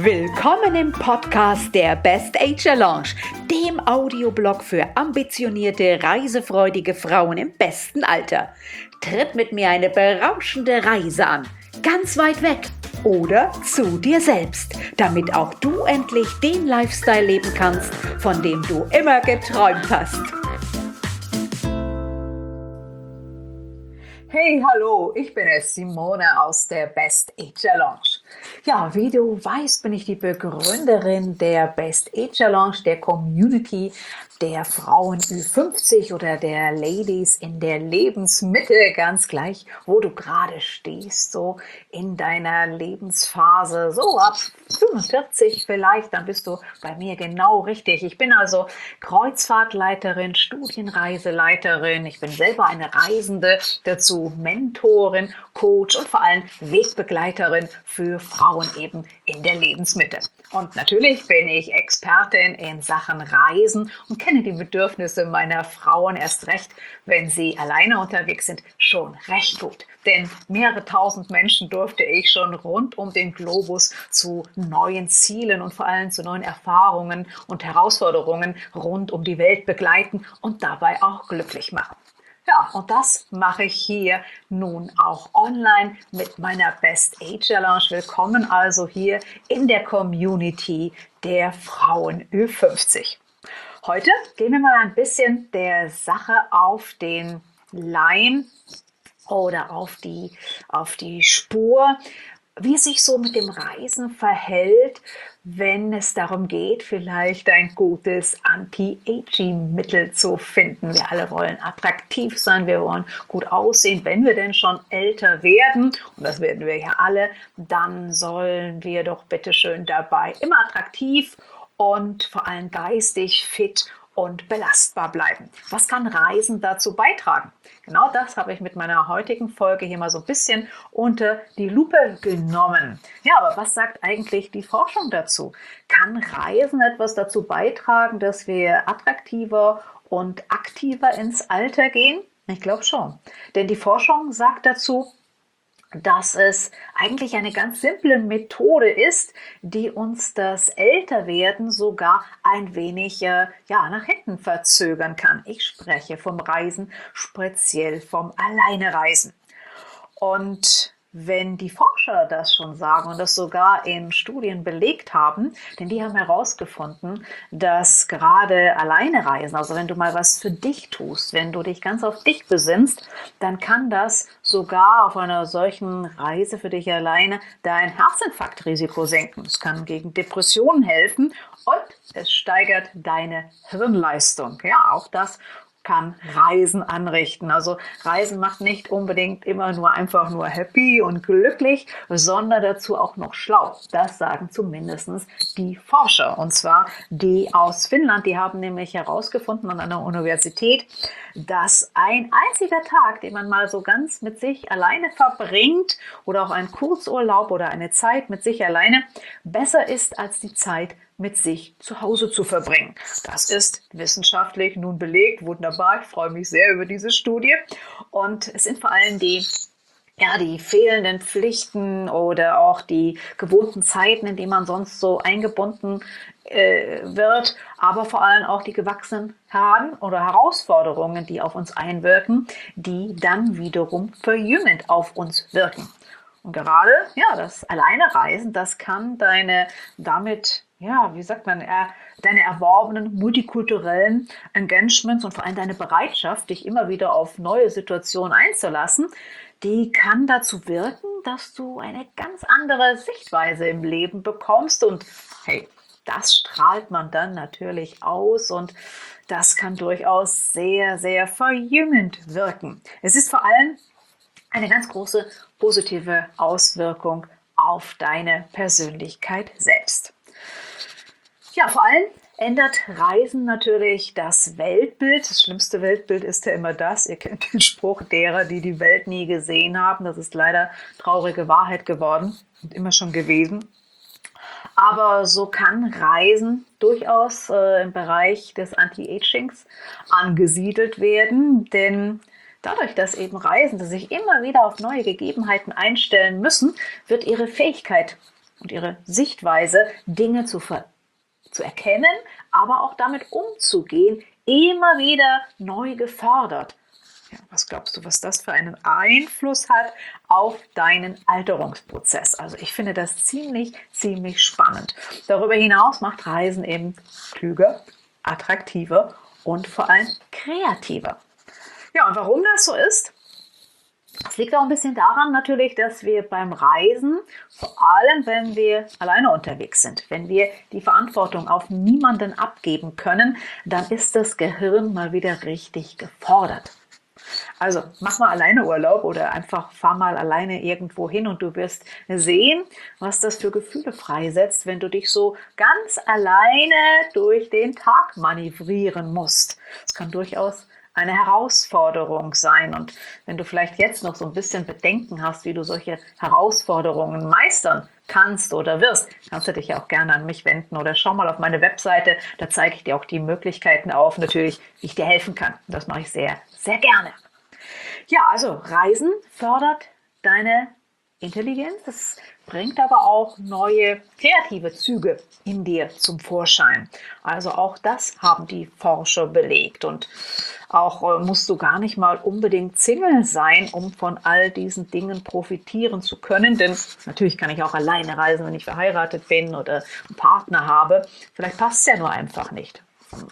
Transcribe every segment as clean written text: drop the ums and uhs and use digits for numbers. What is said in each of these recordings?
Willkommen im Podcast der Best Age Lounge, dem Audioblog für ambitionierte, reisefreudige Frauen im besten Alter. Tritt mit mir eine berauschende Reise an, ganz weit weg oder zu dir selbst, damit auch du endlich den Lifestyle leben kannst, von dem du immer geträumt hast. Hey, hallo, ich bin es, Simone aus der Best Age Lounge. Ja, wie du weißt, bin ich die Begründerin der Best Age Lounge, der Community der Frauen Ü50 oder der Ladies in der Lebensmitte, ganz gleich, wo du gerade stehst, so in deiner Lebensphase, so ab 45 vielleicht, dann bist du bei mir genau richtig. Ich bin also Kreuzfahrtleiterin, Studienreiseleiterin, ich bin selber eine Reisende, dazu Mentorin, Coach und vor allem Wegbegleiterin für Frauen eben in der Lebensmitte. Und natürlich bin ich Expertin in Sachen Reisen und kenne die Bedürfnisse meiner Frauen erst recht, wenn sie alleine unterwegs sind, schon recht gut. Denn mehrere tausend Menschen durfte ich schon rund um den Globus zu neuen Zielen und vor allem zu neuen Erfahrungen und Herausforderungen rund um die Welt begleiten und dabei auch glücklich machen. Ja, und das mache ich hier nun auch online mit meiner Best Age Lounge. Willkommen also hier in der Community der Frauen Ü50. Heute gehen wir mal ein bisschen der Sache auf den Leim oder auf die Spur, wie es sich so mit dem Reisen verhält, wenn es darum geht, vielleicht ein gutes Anti-Aging-Mittel zu finden. Wir alle wollen attraktiv sein, wir wollen gut aussehen. Wenn wir denn schon älter werden, und das werden wir ja alle, dann sollen wir doch bitte schön dabei immer attraktiv und vor allem geistig fit und belastbar bleiben. Was kann Reisen dazu beitragen? Genau das habe ich mit meiner heutigen Folge hier mal so ein bisschen unter die Lupe genommen. Ja, aber was sagt eigentlich die Forschung dazu? Kann Reisen etwas dazu beitragen, dass wir attraktiver und aktiver ins Alter gehen? Ich glaube schon. Denn die Forschung sagt dazu, dass es eigentlich eine ganz simple Methode ist, die uns das Älterwerden sogar ein wenig nach hinten verzögern kann. Ich spreche vom Reisen, speziell vom Alleinereisen. Und wenn die Forscher das schon sagen und das sogar in Studien belegt haben, denn die haben herausgefunden, dass gerade Alleinereisen, also wenn du mal was für dich tust, wenn du dich ganz auf dich besinnst, dann kann das sogar auf einer solchen Reise für dich alleine dein Herzinfarktrisiko senken. Es kann gegen Depressionen helfen und es steigert deine Hirnleistung. Ja, auch das kann Reisen anrichten. Also Reisen macht nicht unbedingt immer nur einfach nur happy und glücklich, sondern dazu auch noch schlau. Das sagen zumindest die Forscher. Und zwar die aus Finnland. Die haben nämlich herausgefunden an einer Universität, dass ein einziger Tag, den man mal so ganz mit sich alleine verbringt oder auch ein Kurzurlaub oder eine Zeit mit sich alleine, besser ist als die Zeit mit sich zu Hause zu verbringen. Das ist wissenschaftlich nun belegt. Wunderbar, ich freue mich sehr über diese Studie. Und es sind vor allem die fehlenden Pflichten oder auch die gewohnten Zeiten, in die man sonst so eingebunden wird, aber vor allem auch die gewachsenen Herausforderungen, die auf uns einwirken, die dann wiederum verjüngend auf uns wirken. Und gerade, das Alleinereisen, das kann deine erworbenen multikulturellen Engagements und vor allem deine Bereitschaft, dich immer wieder auf neue Situationen einzulassen, die kann dazu wirken, dass du eine ganz andere Sichtweise im Leben bekommst. Und hey, das strahlt man dann natürlich aus und das kann durchaus sehr, sehr verjüngend wirken. Es ist vor allem eine ganz große positive Auswirkung auf deine Persönlichkeit selbst. Ja, vor allem ändert Reisen natürlich das Weltbild. Das schlimmste Weltbild ist ja immer das. Ihr kennt den Spruch derer, die die Welt nie gesehen haben. Das ist leider traurige Wahrheit geworden und immer schon gewesen. Aber so kann Reisen durchaus im Bereich des Anti-Agings angesiedelt werden, denn dadurch, dass eben Reisende sich immer wieder auf neue Gegebenheiten einstellen müssen, wird ihre Fähigkeit und ihre Sichtweise, Dinge zu erkennen, aber auch damit umzugehen, immer wieder neu gefördert. Ja, was glaubst du, was das für einen Einfluss hat auf deinen Alterungsprozess? Also ich finde das ziemlich, ziemlich spannend. Darüber hinaus macht Reisen eben klüger, attraktiver und vor allem kreativer. Ja, und warum das so ist? Es liegt auch ein bisschen daran natürlich, dass wir beim Reisen, vor allem wenn wir alleine unterwegs sind, wenn wir die Verantwortung auf niemanden abgeben können, dann ist das Gehirn mal wieder richtig gefordert. Also mach mal alleine Urlaub oder einfach fahr mal alleine irgendwo hin und du wirst sehen, was das für Gefühle freisetzt, wenn du dich so ganz alleine durch den Tag manövrieren musst. Es kann durchaus eine Herausforderung sein. Und wenn du vielleicht jetzt noch so ein bisschen Bedenken hast, wie du solche Herausforderungen meistern kannst oder wirst, kannst du dich ja auch gerne an mich wenden oder schau mal auf meine Webseite. Da zeige ich dir auch die Möglichkeiten auf, natürlich, wie ich dir helfen kann. Das mache ich sehr, sehr gerne. Ja, also Reisen fördert deine Intelligenz. Das bringt aber auch neue kreative Züge in dir zum Vorschein. Also auch das haben die Forscher belegt. Und auch musst du gar nicht mal unbedingt Single sein, um von all diesen Dingen profitieren zu können. Denn natürlich kann ich auch alleine reisen, wenn ich verheiratet bin oder einen Partner habe. Vielleicht passt es ja nur einfach nicht.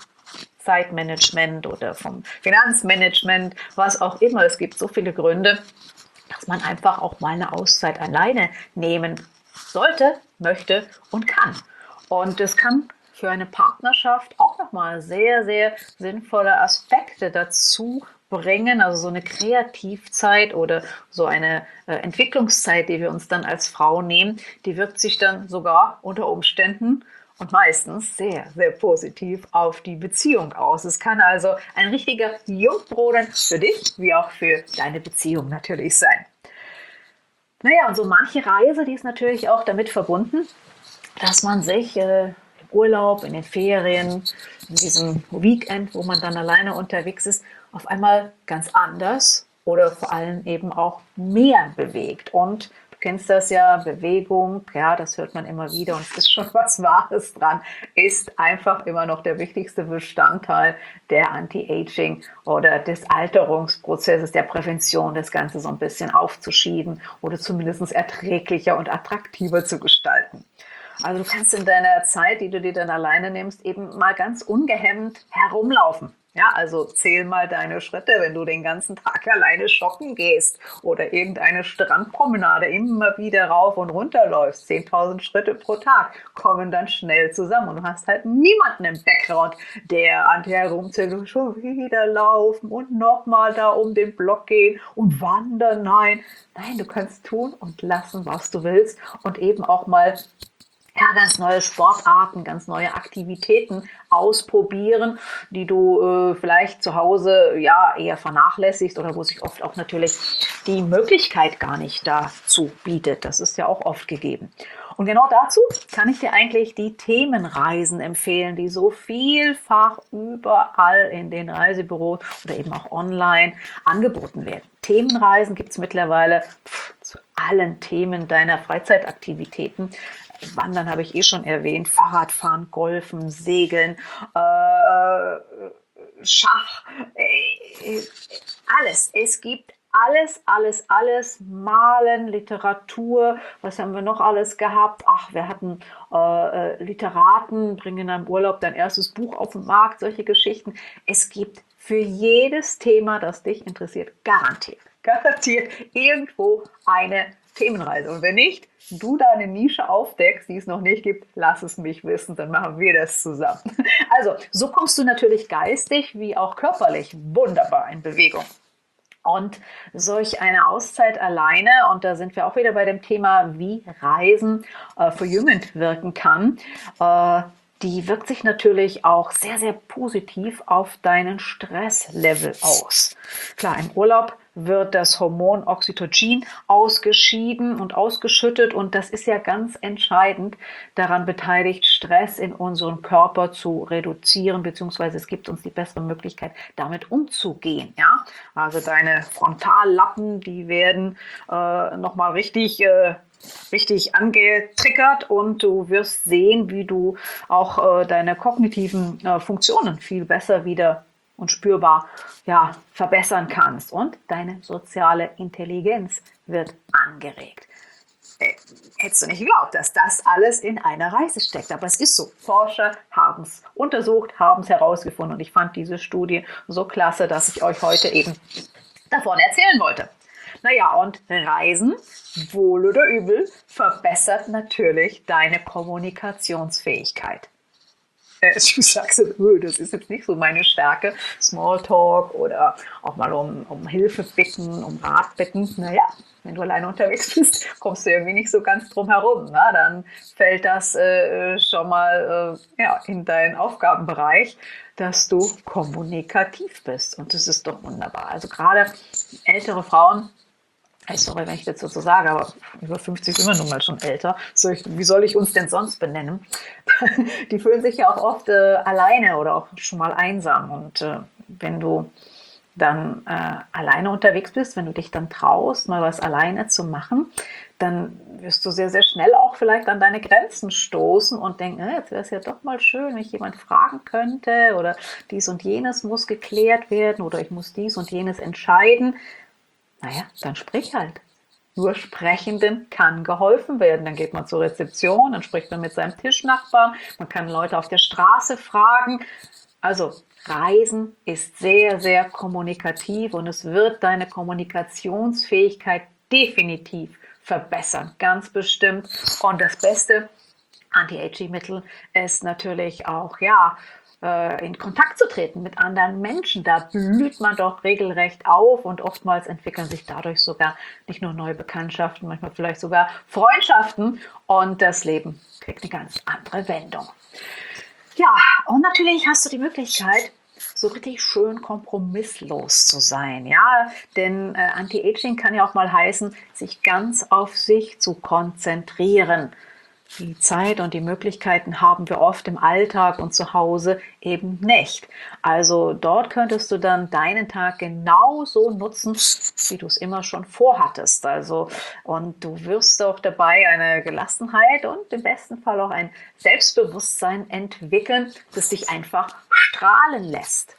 Zeitmanagement oder vom Finanzmanagement, was auch immer. Es gibt so viele Gründe, dass man einfach auch mal eine Auszeit alleine nehmen sollte, möchte und kann. Und es kann für eine Partnerschaft auch nochmal sehr, sehr sinnvolle Aspekte dazu bringen, also so eine Kreativzeit oder so eine Entwicklungszeit, die wir uns dann als Frau nehmen, die wirkt sich dann sogar unter Umständen und meistens sehr, sehr positiv auf die Beziehung aus. Es kann also ein richtiger Jungbrunnen für dich wie auch für deine Beziehung natürlich sein. Naja, und so manche Reise, die ist natürlich auch damit verbunden, dass man sich im Urlaub, in den Ferien, in diesem Weekend, wo man dann alleine unterwegs ist, auf einmal ganz anders oder vor allem eben auch mehr bewegt. Und du kennst das ja, Bewegung, ja, das hört man immer wieder und es ist schon was Wahres dran, ist einfach immer noch der wichtigste Bestandteil der Anti-Aging oder des Alterungsprozesses, der Prävention, das Ganze so ein bisschen aufzuschieben oder zumindest erträglicher und attraktiver zu gestalten. Also du kannst in deiner Zeit, die du dir dann alleine nimmst, eben mal ganz ungehemmt herumlaufen. Ja, also zähl mal deine Schritte, wenn du den ganzen Tag alleine shoppen gehst oder irgendeine Strandpromenade immer wieder rauf und runter läufst. 10.000 Schritte pro Tag kommen dann schnell zusammen und du hast halt niemanden im Background, der an dir herumzählt und schon wieder laufen und nochmal da um den Block gehen und wandern. Nein, du kannst tun und lassen, was du willst und eben auch mal ganz neue Sportarten, ganz neue Aktivitäten ausprobieren, die du vielleicht zu Hause eher vernachlässigst oder wo sich oft auch natürlich die Möglichkeit gar nicht dazu bietet. Das ist ja auch oft gegeben. Und genau dazu kann ich dir eigentlich die Themenreisen empfehlen, die so vielfach überall in den Reisebüros oder eben auch online angeboten werden. Themenreisen gibt es mittlerweile zu allen Themen deiner Freizeitaktivitäten. Wandern habe ich schon erwähnt, Fahrradfahren, Golfen, Segeln, Schach, alles. Es gibt alles, Malen, Literatur, was haben wir noch alles gehabt? Ach, wir hatten Literaten, bringen in einem Urlaub dein erstes Buch auf den Markt, solche Geschichten. Es gibt für jedes Thema, das dich interessiert, garantiert irgendwo eine Themenreise. Und wenn nicht, du da eine Nische aufdeckst, die es noch nicht gibt, lass es mich wissen, dann machen wir das zusammen. Also, so kommst du natürlich geistig wie auch körperlich wunderbar in Bewegung. Und solch eine Auszeit alleine, und da sind wir auch wieder bei dem Thema, wie Reisen verjüngend wirken kann, die wirkt sich natürlich auch sehr, sehr positiv auf deinen Stresslevel aus. Klar, im Urlaub wird das Hormon Oxytocin ausgeschieden und ausgeschüttet und das ist ja ganz entscheidend daran beteiligt, Stress in unserem Körper zu reduzieren, beziehungsweise es gibt uns die bessere Möglichkeit, damit umzugehen. Also deine Frontallappen, die werden nochmal richtig richtig angetriggert und du wirst sehen, wie du auch deine kognitiven Funktionen viel besser wieder und spürbar verbessern kannst. Und deine soziale Intelligenz wird angeregt. Hättest du nicht geglaubt, dass das alles in einer Reise steckt. Aber es ist so. Forscher haben es untersucht, haben es herausgefunden. Und ich fand diese Studie so klasse, dass ich euch heute eben davon erzählen wollte. Naja, und Reisen, wohl oder übel, verbessert natürlich deine Kommunikationsfähigkeit. Du sagst, das ist jetzt nicht so meine Stärke, Smalltalk oder auch mal um Hilfe bitten, um Rat bitten. Naja, wenn du alleine unterwegs bist, kommst du irgendwie nicht so ganz drum herum. Na? Dann fällt das schon mal in deinen Aufgabenbereich, dass du kommunikativ bist. Und das ist doch wunderbar. Also gerade ältere Frauen, sorry, wenn ich das so sage, aber über 50 sind wir nun mal schon älter. Wie soll ich uns denn sonst benennen? Die fühlen sich ja auch oft alleine oder auch schon mal einsam. Und wenn du dann alleine unterwegs bist, wenn du dich dann traust, mal was alleine zu machen, dann wirst du sehr, sehr schnell auch vielleicht an deine Grenzen stoßen und denken, jetzt wäre es ja doch mal schön, wenn ich jemand fragen könnte oder dies und jenes muss geklärt werden oder ich muss dies und jenes entscheiden. Naja, dann sprich halt. Nur Sprechenden kann geholfen werden. Dann geht man zur Rezeption, dann spricht man mit seinem Tischnachbarn, man kann Leute auf der Straße fragen. Also Reisen ist sehr, sehr kommunikativ und es wird deine Kommunikationsfähigkeit definitiv verbessern, ganz bestimmt. Und das beste Anti-Aging-Mittel ist natürlich auch, in Kontakt zu treten mit anderen Menschen. Da blüht man doch regelrecht auf und oftmals entwickeln sich dadurch sogar nicht nur neue Bekanntschaften, manchmal vielleicht sogar Freundschaften und das Leben kriegt eine ganz andere Wendung. Ja, und natürlich hast du die Möglichkeit, so richtig schön kompromisslos zu sein, ja, denn Anti-Aging kann ja auch mal heißen, sich ganz auf sich zu konzentrieren. Die Zeit und die Möglichkeiten haben wir oft im Alltag und zu Hause eben nicht. Also dort könntest du dann deinen Tag genauso nutzen, wie du es immer schon vorhattest. Und du wirst auch dabei eine Gelassenheit und im besten Fall auch ein Selbstbewusstsein entwickeln, das dich einfach strahlen lässt.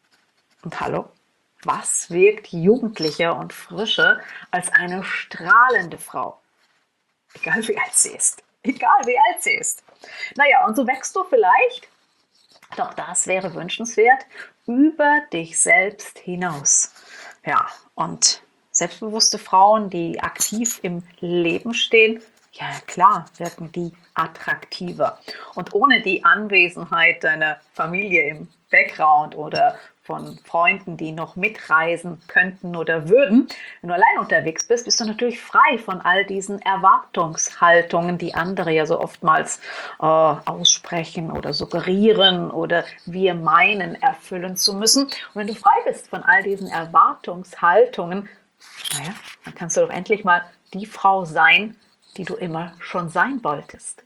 Und hallo, was wirkt jugendlicher und frischer als eine strahlende Frau? Egal wie alt sie ist. Egal wie alt sie ist. Naja, und so wächst du vielleicht, doch das wäre wünschenswert, über dich selbst hinaus. Ja, und selbstbewusste Frauen, die aktiv im Leben stehen, ja klar, wirken die attraktiver. Und ohne die Anwesenheit deiner Familie im Background oder von Freunden, die noch mitreisen könnten oder würden. Wenn du allein unterwegs bist, bist du natürlich frei von all diesen Erwartungshaltungen, die andere ja so oftmals aussprechen oder suggerieren oder wir meinen, erfüllen zu müssen. Und wenn du frei bist von all diesen Erwartungshaltungen, naja, dann kannst du doch endlich mal die Frau sein, die du immer schon sein wolltest.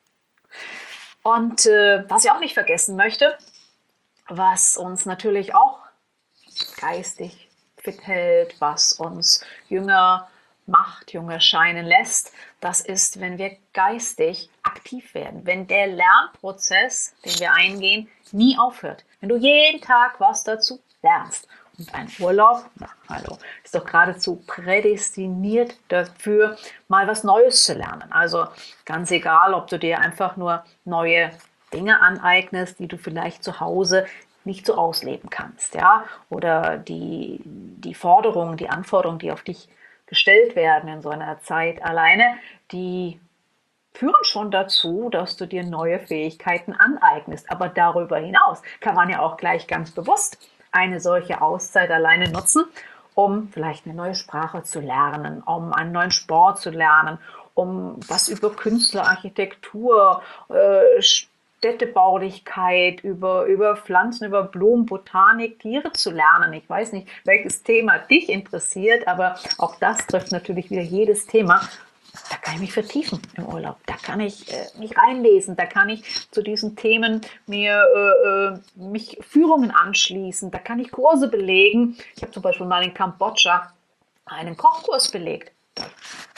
Und was ich auch nicht vergessen möchte, was uns natürlich auch geistig fit hält, was uns jünger macht, jünger scheinen lässt, das ist, wenn wir geistig aktiv werden, wenn der Lernprozess, den wir eingehen, nie aufhört, wenn du jeden Tag was dazu lernst. Und ein Urlaub, ist doch geradezu prädestiniert dafür, mal was Neues zu lernen. Also ganz egal, ob du dir einfach nur neue Dinge aneignest, die du vielleicht zu Hause nicht so ausleben kannst, ja, oder die Anforderungen, die auf dich gestellt werden in so einer Zeit alleine, die führen schon dazu, dass du dir neue Fähigkeiten aneignest. Aber darüber hinaus kann man ja auch gleich ganz bewusst eine solche Auszeit alleine nutzen, um vielleicht eine neue Sprache zu lernen, um einen neuen Sport zu lernen, um was über Künstlerarchitektur, Städtebaulichkeit, über Pflanzen, über Blumen, Botanik, Tiere zu lernen. Ich weiß nicht, welches Thema dich interessiert, aber auch das trifft natürlich wieder jedes Thema. Da kann ich mich vertiefen im Urlaub. Da kann ich mich reinlesen. Da kann ich zu diesen Themen mich Führungen anschließen. Da kann ich Kurse belegen. Ich habe zum Beispiel mal in Kambodscha einen Kochkurs belegt.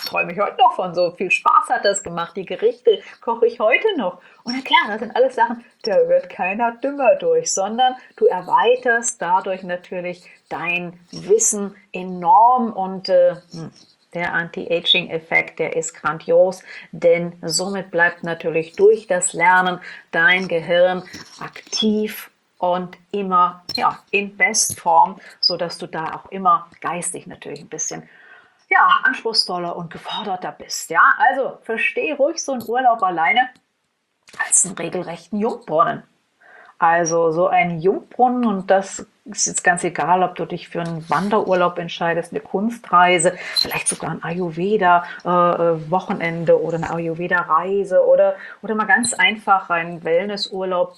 träume ich heute noch von, so viel Spaß hat das gemacht, die Gerichte koche ich heute noch. Und na klar, das sind alles Sachen, da wird keiner dümmer durch, sondern du erweiterst dadurch natürlich dein Wissen enorm und der Anti-Aging-Effekt, der ist grandios, denn somit bleibt natürlich durch das Lernen dein Gehirn aktiv und immer in Bestform, sodass du da auch immer geistig natürlich ein bisschen anspruchsvoller und geforderter bist. Ja, also versteh ruhig so einen Urlaub alleine als einen regelrechten Jungbrunnen. Also so ein Jungbrunnen, und das ist jetzt ganz egal, ob du dich für einen Wanderurlaub entscheidest, eine Kunstreise, vielleicht sogar ein Ayurveda-Wochenende oder eine Ayurveda-Reise oder mal ganz einfach einen Wellnessurlaub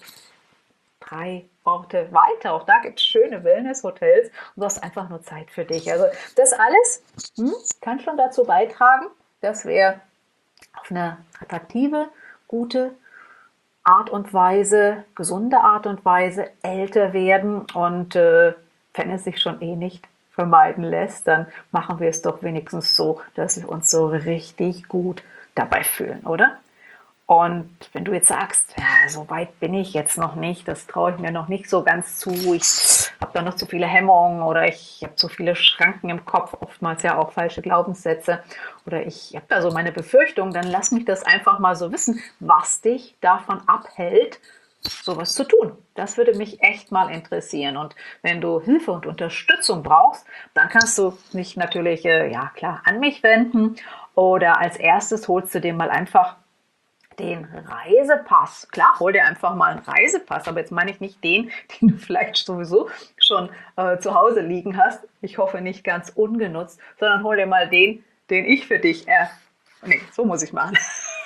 3 Orte weiter. Auch da gibt es schöne Wellness-Hotels und du hast einfach nur Zeit für dich. Also das alles kann schon dazu beitragen, dass wir auf eine attraktive, gute Art und Weise, gesunde Art und Weise älter werden. Und wenn es sich schon nicht vermeiden lässt, dann machen wir es doch wenigstens so, dass wir uns so richtig gut dabei fühlen, oder? Und wenn du jetzt sagst, so weit bin ich jetzt noch nicht, das traue ich mir noch nicht so ganz zu, ich habe da noch zu viele Hemmungen oder ich habe zu viele Schranken im Kopf, oftmals ja auch falsche Glaubenssätze oder ich habe da so meine Befürchtungen, dann lass mich das einfach mal so wissen, was dich davon abhält, sowas zu tun. Das würde mich echt mal interessieren. Und wenn du Hilfe und Unterstützung brauchst, dann kannst du dich natürlich an mich wenden oder als erstes holst du dir mal einfach den Reisepass. Klar, hol dir einfach mal einen Reisepass, aber jetzt meine ich nicht den du vielleicht sowieso schon zu Hause liegen hast. Ich hoffe nicht ganz ungenutzt, sondern hol dir mal den ich für dich, so muss ich machen,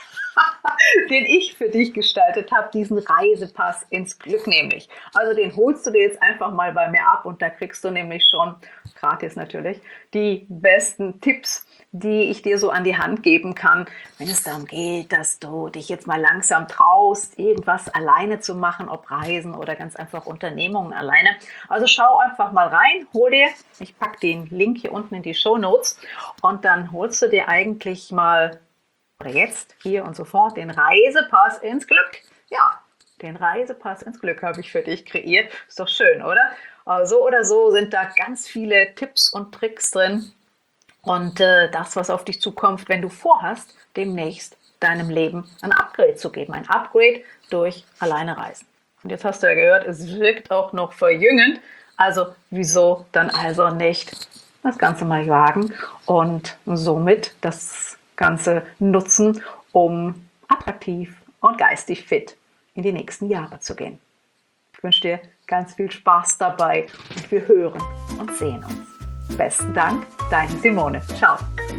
den ich für dich gestaltet habe, diesen Reisepass ins Glück nämlich. Also den holst du dir jetzt einfach mal bei mir ab und da kriegst du nämlich schon, gratis natürlich, die besten Tipps, die ich dir so an die Hand geben kann, wenn es darum geht, dass du dich jetzt mal langsam traust, irgendwas alleine zu machen, ob Reisen oder ganz einfach Unternehmungen alleine. Also schau einfach mal rein, hol dir, ich packe den Link hier unten in die Shownotes und dann holst du dir eigentlich mal oder jetzt, hier und sofort, den Reisepass ins Glück. Ja, den Reisepass ins Glück habe ich für dich kreiert. Ist doch schön, oder? So oder so sind da ganz viele Tipps und Tricks drin. Und das, was auf dich zukommt, wenn du vorhast, demnächst deinem Leben ein Upgrade zu geben. Ein Upgrade durch alleine Reisen. Und jetzt hast du ja gehört, es wirkt auch noch verjüngend. Also wieso dann also nicht das Ganze mal wagen und somit das Ganze nutzen, um attraktiv und geistig fit in die nächsten Jahre zu gehen. Ich wünsche dir ganz viel Spaß dabei und wir hören und sehen uns. Besten Dank, deine Simone. Ciao.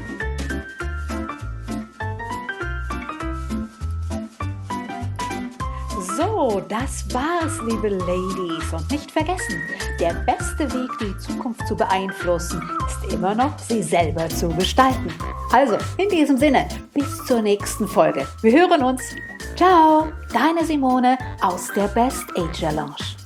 So, das war's, liebe Ladies. Und nicht vergessen, der beste Weg, die Zukunft zu beeinflussen, ist immer noch, sie selber zu gestalten. Also, in diesem Sinne, bis zur nächsten Folge. Wir hören uns. Ciao, deine Simone aus der Best Ager Lounge.